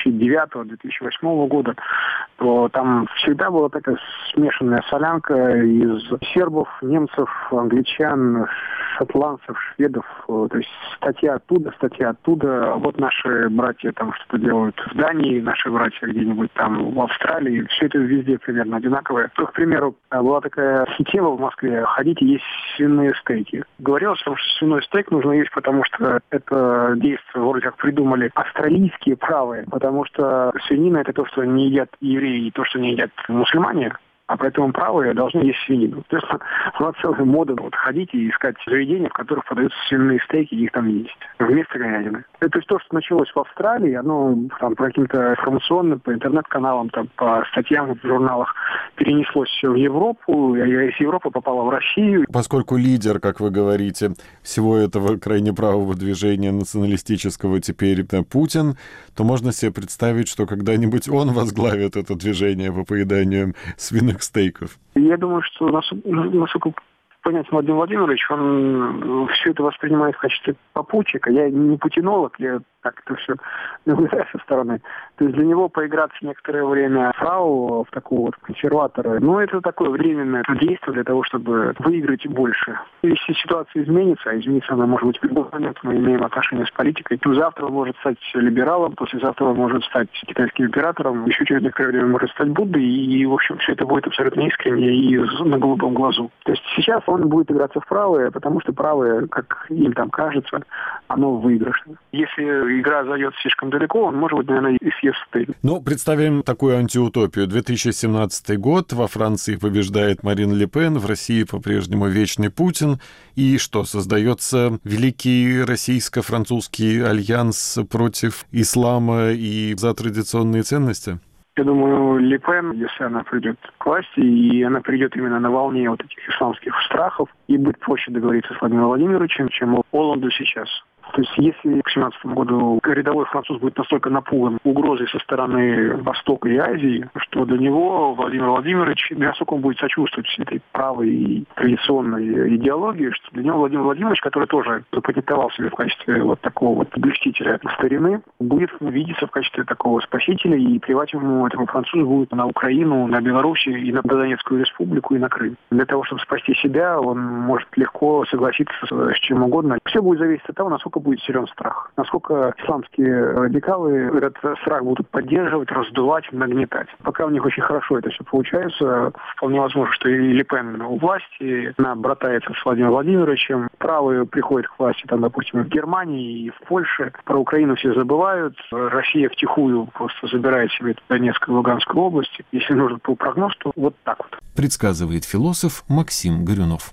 2009-2008 года, то там всегда была такая смешанная солянка из сербов, немцев, англичан, шотландцев, шведов. То есть статья оттуда. Вот наши братья там что-то делают в Дании, наши братья где-нибудь там в Австралии. Все это везде примерно одинаковое. То, к примеру, была такая тема в Москве: ходите есть свиные стейки. Говорилось, что свиной стейк нужно есть, потому что это действие вроде как придумали австралийские правые, потому что свинина — это то, что не едят евреи, и то, что не едят мусульмане. А поэтому правые должны есть свинину. То есть была целая мода вот, ходить и искать заведения, в которых подаются свиные стейки, и их там есть. Вместо говядины. То есть то, что началось в Австралии, оно там по каким-то информационным, по интернет-каналам, там, по статьям в журналах перенеслось все в Европу, и из Европы попало в Россию. Поскольку лидер, как вы говорите, всего этого крайне правого движения националистического теперь Путин, то можно себе представить, что когда-нибудь он возглавит это движение по поеданию свиных стейков. Я думаю, что насколько понятен Владимир Владимирович, он все это воспринимает в качестве попутчика. Я не путинолог, я так это все наблюдаю со стороны. То есть для него поиграться некоторое время фрау в такого вот консерватора, ну, это такое временное действие для того, чтобы выиграть больше. Если ситуация изменится, а изменится она может быть в любой момент, мы имеем отношение с политикой, то завтра он может стать либералом, послезавтра он может стать китайским императором, еще через некоторое время может стать Буддой, и в общем, все это будет абсолютно искренне и на голубом глазу. То есть сейчас он будет играться в правые, потому что правые, как им там кажется, оно выигрышно. Если игра зайдет слишком далеко, он, может быть, наверное, и съест стейк. Ну, представим такую антиутопию. 2017 год, во Франции побеждает Марин Ле Пен, в России по-прежнему вечный Путин. И что, создается великий российско-французский альянс против ислама и за традиционные ценности? Я думаю, Ле Пен, если она придет к власти, и она придет именно на волне вот этих исламских страхов, и будет проще договориться с Владимиром Владимировичем, чем Оланду сейчас. То есть если к 2017 году рядовой француз будет настолько напуган угрозой со стороны Востока и Азии, что для него Владимир Владимирович, насколько он будет сочувствовать всей этой правой и традиционной идеологии, что для него Владимир Владимирович, который тоже запатентовал себя в качестве вот такого вот блюстителя старины, будет видеться в качестве такого спасителя, и плевать ему, этому французу, будет на Украину, на Белоруссию, и на Донецкую республику, и на Крым. Для того, чтобы спасти себя, он может легко согласиться с чем угодно. Все будет зависеть от того, насколько будет силен страх. Насколько исламские радикалы этот страх будут поддерживать, раздувать, нагнетать. Пока у них очень хорошо это все получается, вполне возможно, что и Ле Пен у власти, она братается с Владимиром Владимировичем. Правые приходят к власти, там, допустим, в Германии и в Польше. Про Украину все забывают. Россия втихую просто забирает себе Донецкую и Луганскую области. Если нужен был прогноз, то вот так вот. Предсказывает философ Максим Горюнов.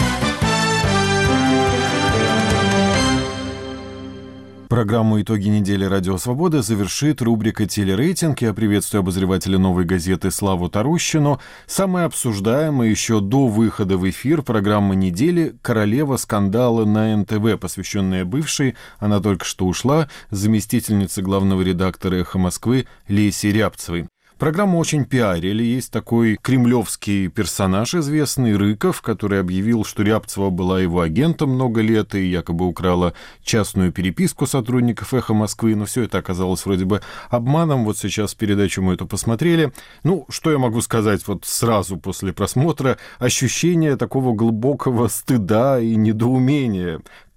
Программу «Итоги недели. Радио Свобода» завершит рубрика «Телерейтинг». Я приветствую обозревателя «Новой газеты» Славу Тарущину. Самая обсуждаемая еще до выхода в эфир программа недели «Королева скандала» на НТВ, посвященная бывшей, она только что ушла, заместительнице главного редактора «Эхо Москвы» Лесе Рябцевой. Программу очень пиарили. Есть такой кремлевский персонаж известный, Рыков, который объявил, что Рябцева была его агентом много лет и якобы украла частную переписку сотрудников «Эхо Москвы». Но все это оказалось вроде бы обманом. Вот сейчас передачу мы эту посмотрели. Ну, что я могу сказать вот сразу после просмотра? Ощущение такого глубокого стыда и недоумения.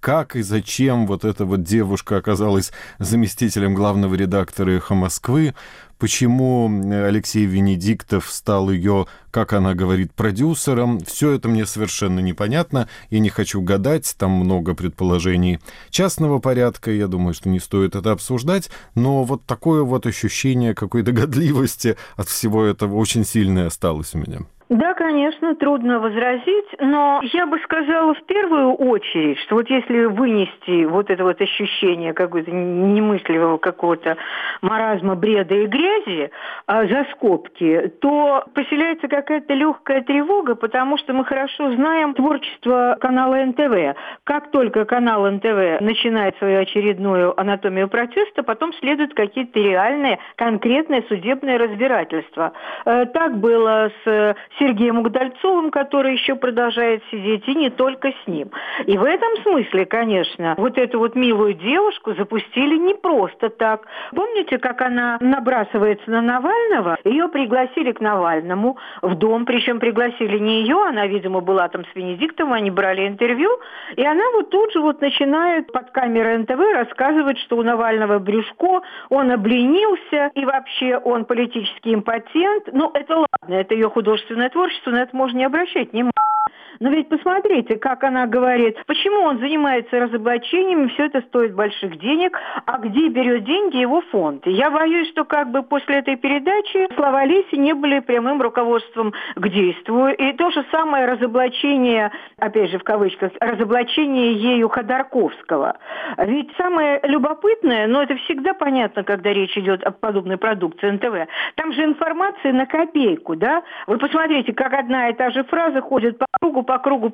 как и зачем вот эта вот девушка оказалась заместителем главного редактора «Эхо Москвы», почему Алексей Венедиктов стал ее, как она говорит, продюсером. Все это мне совершенно непонятно. Я не хочу гадать, там много предположений частного порядка. Я думаю, что не стоит это обсуждать. Но вот такое вот ощущение какой-то годливости от всего этого очень сильное осталось у меня. Да, конечно, трудно возразить, но я бы сказала в первую очередь, что вот если вынести вот это вот ощущение какого-то немысливого какого-то маразма, бреда и грязи за скобки, то поселяется какая-то легкая тревога, потому что мы хорошо знаем творчество канала НТВ. Как только канал НТВ начинает свою очередную анатомию протеста, потом следуют какие-то реальные, конкретные судебные разбирательства. Так было с Сергеем Удальцовым, который еще продолжает сидеть, и не только с ним. И в этом смысле, конечно, вот эту вот милую девушку запустили не просто так. Помните, как она набрасывается на Навального? Ее пригласили к Навальному в дом, причем пригласили не ее, она, видимо, была там с Венедиктовым, они брали интервью, и она вот тут же вот начинает под камерой НТВ рассказывать, что у Навального брюшко, он обленился, и вообще он политический импотент. Ну, это ладно, это ее художественное творчество, на это можно не обращать внимания. Но ведь посмотрите, как она говорит, почему он занимается разоблачениями, все это стоит больших денег, а где берет деньги его фонд. И я боюсь, что как бы после этой передачи слова Леси не были прямым руководством к действию. И то же самое разоблачение, опять же в кавычках, разоблачение ею Ходорковского. Ведь самое любопытное, но это всегда понятно, когда речь идет о подобной продукции НТВ, там же информация на копейку, да? Вы посмотрите, как одна и та же фраза ходит по кругу,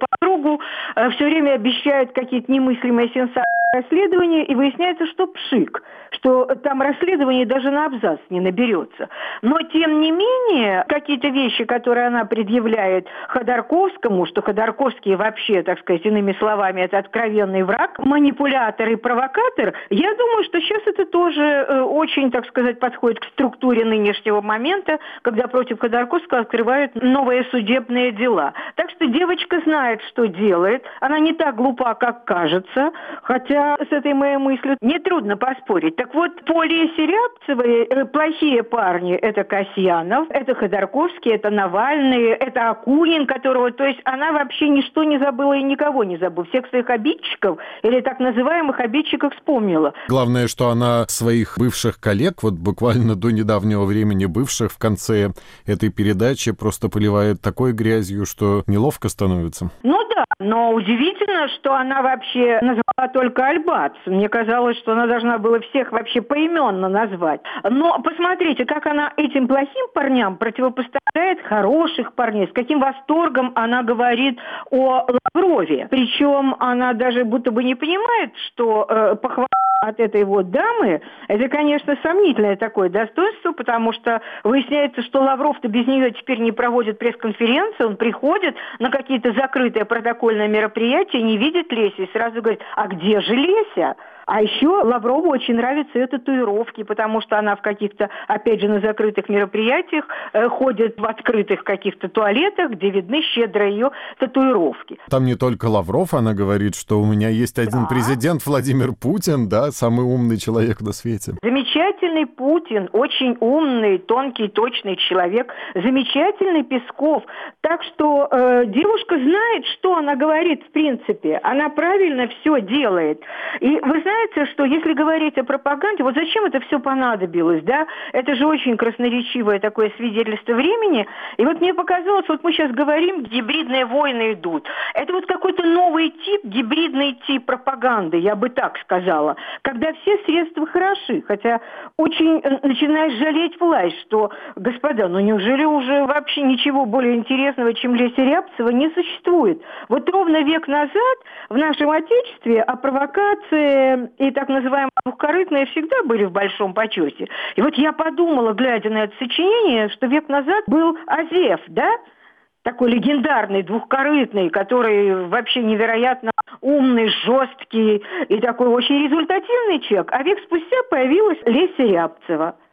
все время обещают какие-то немыслимые сенсации расследования, и выясняется, что пшик, что там расследование даже на абзац не наберется. Но, тем не менее, какие-то вещи, которые она предъявляет Ходорковскому, что Ходорковский вообще, так сказать, иными словами, это откровенный враг, манипулятор и провокатор, я думаю, что сейчас это тоже очень, так сказать, подходит к структуре нынешнего момента, когда против Ходорковского открывают новые судебные дела. Так что девочка знает, что делает, она не так глупа, как кажется, хотя с этой моей мыслью нетрудно поспорить. Так вот, по Лесе Рябцевой плохие парни – это Касьянов, это Ходорковский, это Навальный, это Акунин, которого, то есть она вообще ничто не забыла и никого не забыла. Всех своих обидчиков или так называемых обидчиков вспомнила. Главное, что она своих бывших коллег, вот буквально до недавнего времени бывших, в конце этой передачи просто поливает такой грязью, что неловко становится. Ну да, но удивительно, что она вообще назвала только Альбац. Мне казалось, что она должна была всех вообще поименно назвать. Но посмотрите, как она этим плохим парням противопоставляет хороших парней, с каким восторгом она говорит о Лаврове. Причем она даже будто бы не понимает, что похвала от этой вот дамы, это, конечно, сомнительное такое достоинство, потому что выясняется, что Лавров-то без нее теперь не проводит пресс-конференции, он приходит на какие-то закрытые протокольные мероприятия, не видит Леси и сразу говорит, а где же Леся? А еще Лаврову очень нравятся ее татуировки, потому что она в каких-то, опять же, на закрытых мероприятиях ходит в открытых каких-то туалетах, где видны щедро ее татуировки. Там не только Лавров, она говорит, что у меня есть один президент Владимир Путин, да, самый умный человек на свете. Замечательный Путин, очень умный, тонкий, точный человек, замечательный Песков. Так что девушка знает, что она говорит в принципе. Она правильно все делает. И вы знаете, что если говорить о пропаганде, вот зачем это все понадобилось, да? Это же очень красноречивое такое свидетельство времени. И вот мне показалось, вот мы сейчас говорим, гибридные войны идут. Это вот какой-то новый тип, гибридный тип пропаганды, я бы так сказала, когда все средства хороши, хотя очень начинаешь жалеть власть, что, господа, ну неужели уже вообще ничего более интересного, чем Леся Рябцева, не существует? Вот ровно век назад в нашем Отечестве о провокации и так называемые двухкорытные всегда были в большом почете. И вот я подумала, глядя на это сочинение, что век назад был Азеф, да? Такой легендарный, двухкорытный, который вообще невероятно умный, жесткий и такой очень результативный человек. А век спустя появилась Леся Рябцева.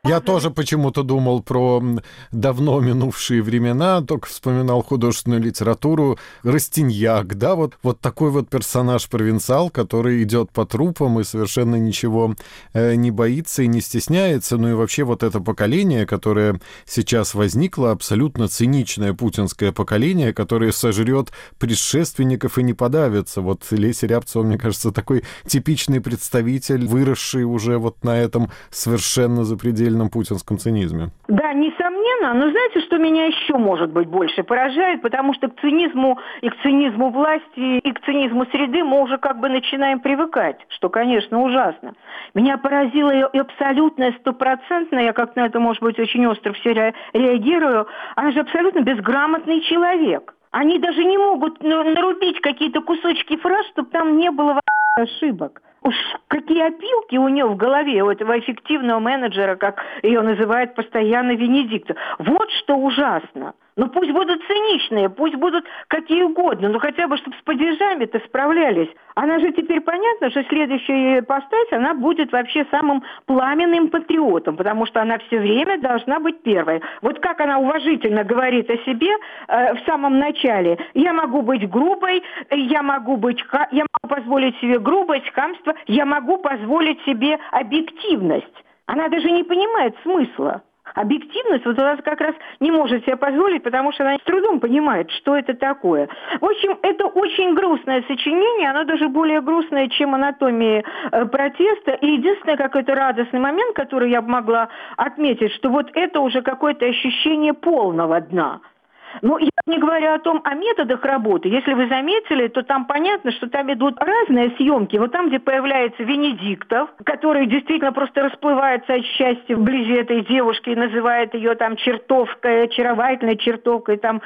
Я тоже почему-то думал про давно минувшие времена, только вспоминал художественную литературу. Растиньяк, да, вот такой вот персонаж-провинциал, который идет по трупам и совершенно ничего не боится и не стесняется. Ну и вообще вот это поколение, которое сейчас возникло, абсолютно циничное путинское поколение, которое сожрет предшественников и не подавится. Вот Леся Рябцева, мне кажется, такой типичный представитель, выросший уже вот на этом совершенно запредельном путинском цинизме. Да, несомненно, но знаете, что меня еще, может быть, больше поражает, потому что к цинизму и к цинизму власти, и к цинизму среды мы уже как бы начинаем привыкать, что, конечно, ужасно. Меня поразило и абсолютно стопроцентно, я как на это, может быть, очень остро все реагирую, она же абсолютно безграмотный человек. Они даже не могут нарубить какие-то кусочки фраз, чтобы там не было ошибок. Уж какие опилки у нее в голове, у этого эффективного менеджера, как ее называет постоянно Венедиктов. Вот что ужасно. Ну пусть будут циничные, пусть будут какие угодно, но хотя бы, чтобы с падежами-то справлялись. Она же теперь понятно, что следующая ипостась, она будет вообще самым пламенным патриотом, потому что она все время должна быть первой. Вот как она уважительно говорит о себе в самом начале. Я могу быть грубой, я могу позволить себе грубость, хамство, я могу позволить себе объективность. Она даже не понимает смысла. Объективность вот она как раз не может себе позволить, потому что она с трудом понимает, что это такое. В общем, это очень грустное сочинение, оно даже более грустное, чем «Анатомия протеста». И единственный какой-то радостный момент, который я бы могла отметить, что вот это уже какое-то ощущение полного дна. Ну, я не говорю о методах работы. Если вы заметили, то там понятно, что там идут разные съемки. Вот там, где появляется Венедиктов, который действительно просто расплывается от счастья вблизи этой девушки и называет ее там чертовкой, очаровательной чертовкой. Там,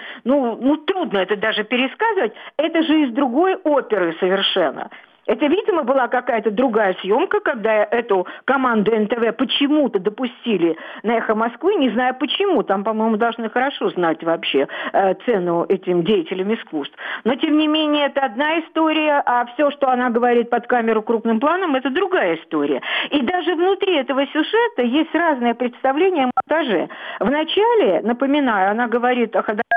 трудно это даже пересказывать. Это же из другой оперы совершенно. Это, видимо, была какая-то другая съемка, когда эту команду НТВ почему-то допустили на «Эхо Москвы», не знаю почему. Там, по-моему, должны хорошо знать вообще цену этим деятелям искусств. Но, тем не менее, это одна история, а все, что она говорит под камеру крупным планом, это другая история. И даже внутри этого сюжета есть разные представления о монтаже. Вначале, напоминаю, она говорит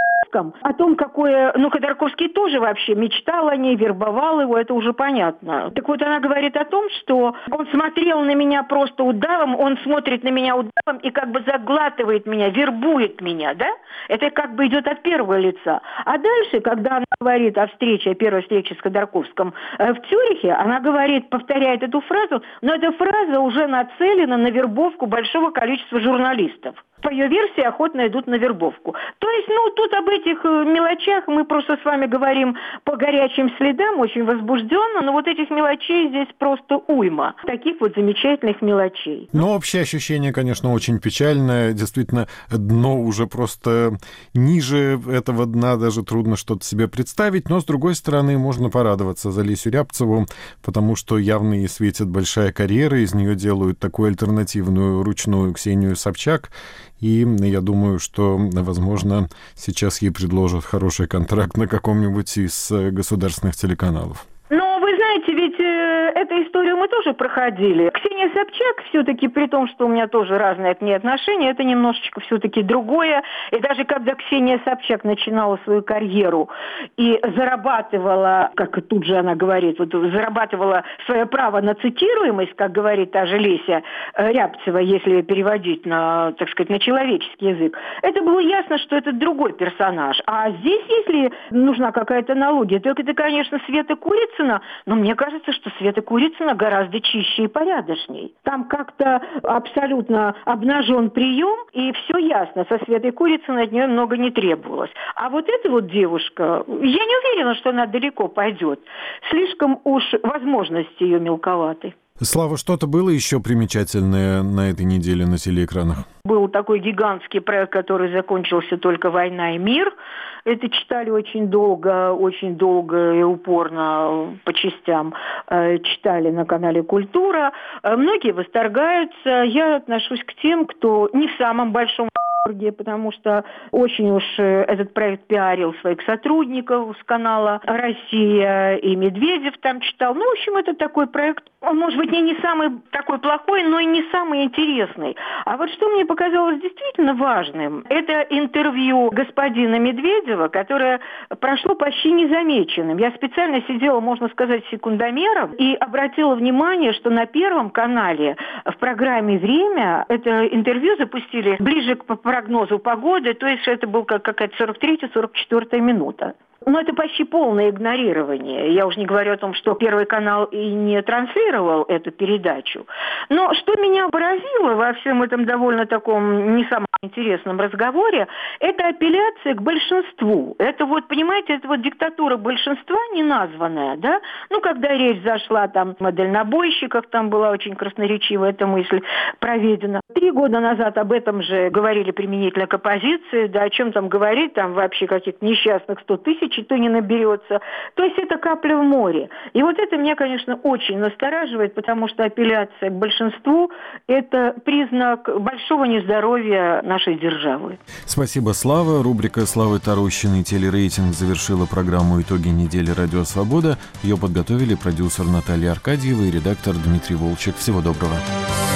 о том, какое... Ходорковский тоже вообще мечтал о ней, вербовал его, это уже понятно. Так вот, она говорит о том, что он смотрел на меня просто удавом, он смотрит на меня удавом и как бы заглатывает меня, вербует меня, да? Это как бы идет от первого лица. А дальше, когда она говорит о первой встрече с Ходорковским в Цюрихе, она говорит, повторяет эту фразу, но эта фраза уже нацелена на вербовку большого количества журналистов. По ее версии охотно идут на вербовку. То есть, тут об этих мелочах мы просто с вами говорим по горячим следам, очень возбужденно, но вот этих мелочей здесь просто уйма. Таких вот замечательных мелочей. Но общее ощущение, конечно, очень печальное. Действительно, дно уже просто ниже этого дна, даже трудно что-то себе представить. Но, с другой стороны, можно порадоваться за Лесю Рябцеву, потому что явно ей светит большая карьера, из нее делают такую альтернативную ручную Ксению Собчак. И я думаю, что, возможно, сейчас ей предложат хороший контракт на каком-нибудь из государственных телеканалов. Но вы знаете, ведь эту историю мы тоже проходили. Ксения Собчак все-таки, при том, что у меня тоже разные к ней отношения, это немножечко все-таки другое. И даже когда Ксения Собчак начинала свою карьеру и зарабатывала, как и тут же она говорит, зарабатывала свое право на цитируемость, как говорит та же Леся Рябцева, если переводить на, так сказать, на человеческий язык, это было ясно, что это другой персонаж. А здесь, если нужна какая-то аналогия, то это, конечно, Света Курицына, но мне кажется, что Света Курицына гораздо чище и порядочней. Там как-то абсолютно обнажен прием, и все ясно. Со Светой Курицыной от нее много не требовалось. А вот эта вот девушка, я не уверена, что она далеко пойдет. Слишком уж возможности ее мелковаты. Слава, что-то было еще примечательное на этой неделе на телеэкранах? Был такой гигантский проект, который закончился только «Война и мир». Это читали очень долго и упорно по частям. Читали на канале «Культура». Многие восторгаются. Я отношусь к тем, кто не в самом большом потому что очень уж этот проект пиарил своих сотрудников с канала «Россия», и Медведев там читал. Ну, в общем, это такой проект, он, может быть, не самый такой плохой, но и не самый интересный. А вот что мне показалось действительно важным, это интервью господина Медведева, которое прошло почти незамеченным. Я специально сидела, можно сказать, секундомером и обратила внимание, что на Первом канале в программе «Время» это интервью запустили ближе к прогнозу погоды, то есть это была какая-то 43-44 минута. Но это почти полное игнорирование. Я уже не говорю о том, что Первый канал и не транслировал эту передачу. Но что меня поразило во всем этом довольно таком не самом интересном разговоре, это апелляция к большинству. Это вот, понимаете, это вот диктатура большинства неназванная, да? Ну, когда речь зашла там о дальнобойщиках, там была очень красноречивая эта мысль проведена. 3 года назад об этом же говорили применительно к оппозиции, да, о чем там говорить, там вообще каких-то несчастных 100 тысяч, и то не наберется. То есть это капля в море. И вот это меня, конечно, очень настораживает, потому что апелляция к большинству – это признак большого нездоровья нашей державы. Спасибо, Слава. Рубрика Славы Тарущиной «Телерейтинг» завершила программу «Итоги недели Радио Свобода». Ее подготовили продюсер Наталья Аркадьева и редактор Дмитрий Волчек. Всего доброго.